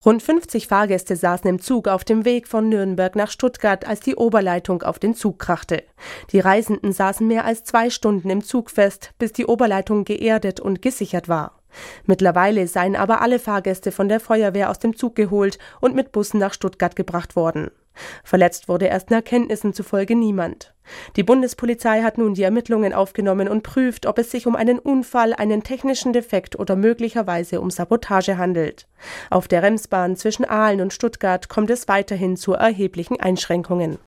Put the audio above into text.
Rund 50 Fahrgäste saßen im Zug auf dem Weg von Nürnberg nach Stuttgart, als die Oberleitung auf den Zug krachte. Die Reisenden saßen mehr als 2 Stunden im Zug fest, bis die Oberleitung geerdet und gesichert war. Mittlerweile seien aber alle Fahrgäste von der Feuerwehr aus dem Zug geholt und mit Bussen nach Stuttgart gebracht worden. Verletzt wurde ersten Erkenntnissen zufolge niemand. Die Bundespolizei hat nun die Ermittlungen aufgenommen und prüft, ob es sich um einen Unfall, einen technischen Defekt oder möglicherweise um Sabotage handelt. Auf der Remsbahn zwischen Aalen und Stuttgart kommt es weiterhin zu erheblichen Einschränkungen.